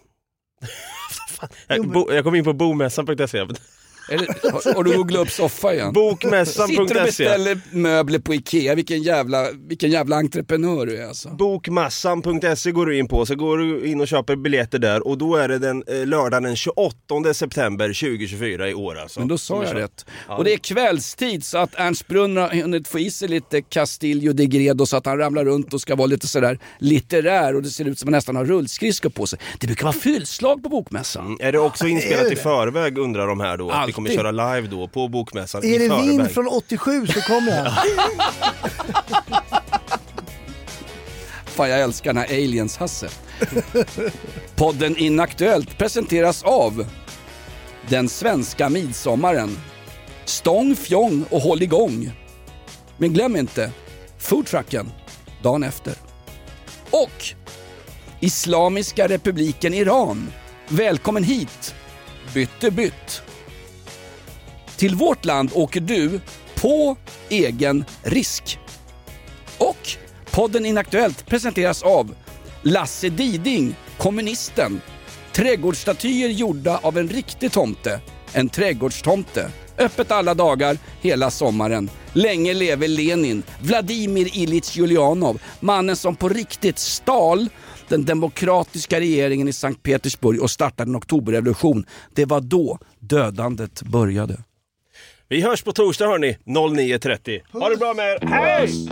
Jag kom in på bomässan.se. Och du googlar upp soffa igen. Bokmässan.se. Sitter och beställer möbler på Ikea. Vilken jävla entreprenör du är alltså. Bokmassan.se går du in på. Så går du in och köper biljetter där. Och då är det den lördagen den 28 september 2024 i år alltså. Men då sa jag rätt. Ja. Och det är kvällstid så att Ernst Brunn har hunnit få i sig lite Castillo de Gredo så att han ramlar runt och ska vara lite sådär litterär. Och det ser ut som att han nästan har rullskridskor på sig. Det brukar vara fyllslag på Bokmässan. Är det också inspelat i förväg, undrar de här då? Vi kommer köra live då på Bokmässan. Är det vin från 87 så kommer jag. Fan, jag älskar den här aliens, Hasse. Podden Inaktuellt presenteras av den svenska midsommaren. Stång, fjong och håll igång. Men glöm inte foodtrucken dagen efter. Och Islamiska republiken Iran. Välkommen hit. Bytt. Till vårt land åker du på egen risk. Och podden Inaktuellt presenteras av Lasse Diding, kommunisten. Trädgårdsstatyer gjorda av en riktig tomte. En trädgårdstomte. Öppet alla dagar, hela sommaren. Länge leve Lenin, Vladimir Ilyich Ulyanov. Mannen som på riktigt stal den demokratiska regeringen i Sankt Petersburg och startade en oktoberrevolution. Det var då dödandet började. Vi hörs på torsdag hörni, 09:30. Ha det bra med er. Hej!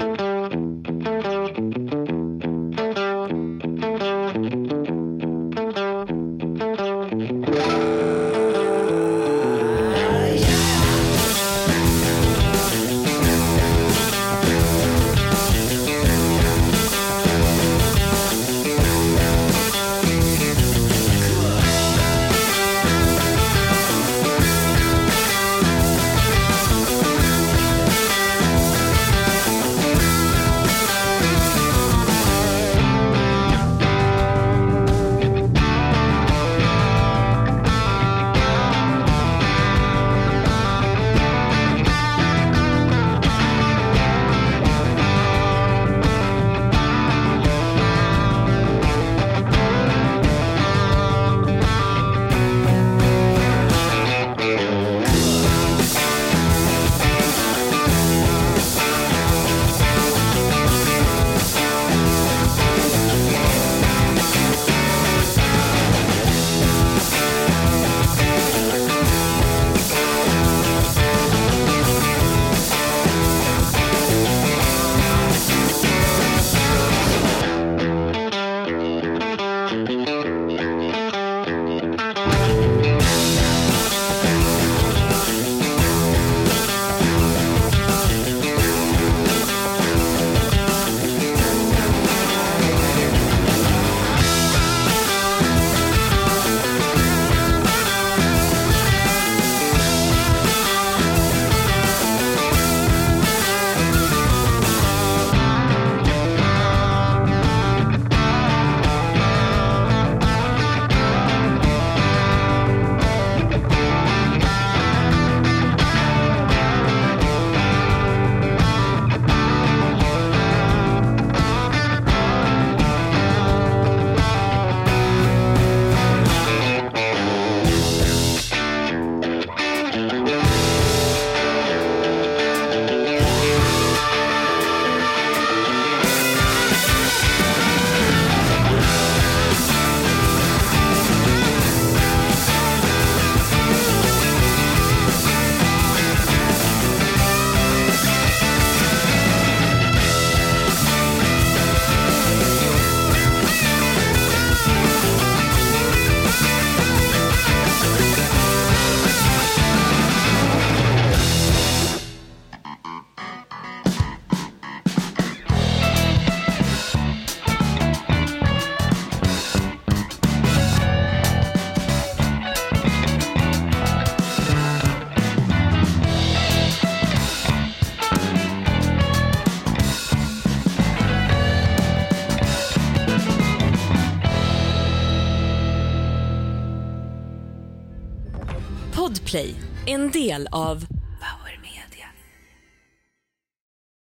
Podplay, en del av